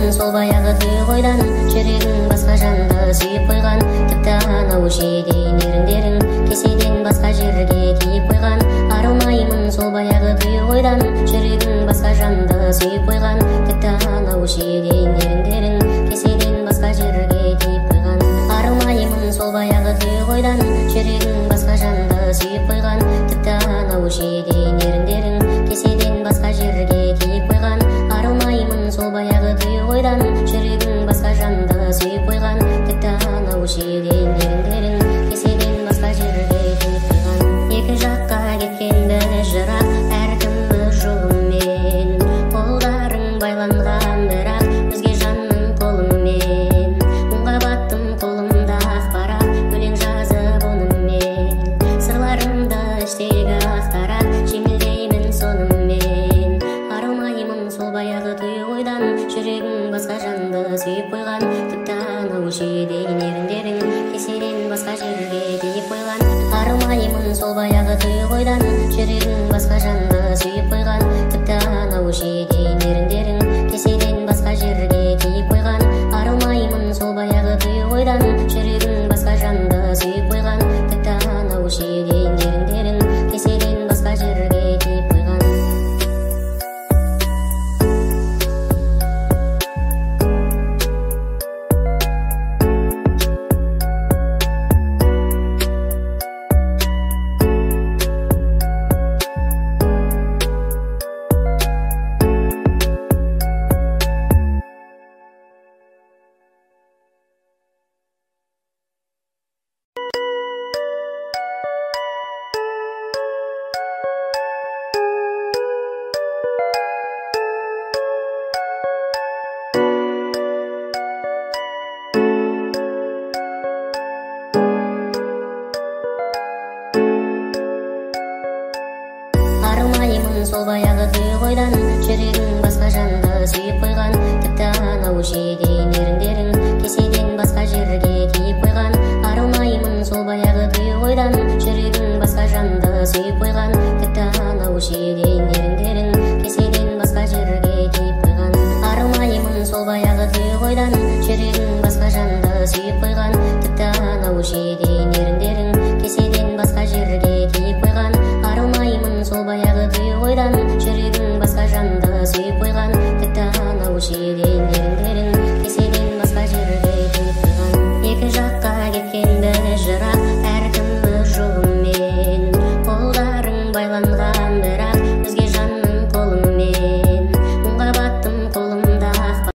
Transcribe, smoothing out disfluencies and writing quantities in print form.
сол баяғы түйқойдан жүрегің басқа жанды сүйіп қойған, тіпті анау шеден еріндерің кеседен басқа жерге киіп қойған. Арылмаймын сол баяғы түйқойдан жүрегің басқа жанды сүйіп қойған, тіпті анау шеден еріндерің кеседен басқа жерге киіп қойған. Арылмаймын сол баяғы түйқойдан жүрегің басқа жанды сүйіп қойған, тіпті анау шеден еріндерің кеседен басқа жерге киіп қойған. Арылмаймын сол баяғы түйқойдан жүрегің басқа жанды сүйіп қойған, тіпті анау шеден еріндерің кеседен басқа жерге киіп қойған. Екі жаққа кеткен біз жырақ, әркім өз жолымен, қолдарың байланған бірақ өзге жанның қолымен. Мұңға баттым қолымда ақпарат, өлең жазып онымен, сырларымды іштегі ақтарат, жеңілдеймін сонымен. Арылмаймын сол баяғы түйқойдан жүрегің басқа жанды сүйіп қойған, тіпті анау шеден еріндерің кеседен басқа жерге киіп қойған. Арылмаймын сол баяғы түйқойдан жүрегің басқа жанды сүйіп қойған, тіпті анау шеден еріндерің кеседен басқа жерге киіп қойған. Арылмаймын сол баяғы түйқойдан жүрегің басқа жанды сүйіп қойған, тіпті анау шеден еріндерің кеседен басқа жерге киіп қойған. Арылмаймын сол баяғы түйқойдан жүрегің басқа жанды сүйіп қойған, тіпті анау шеден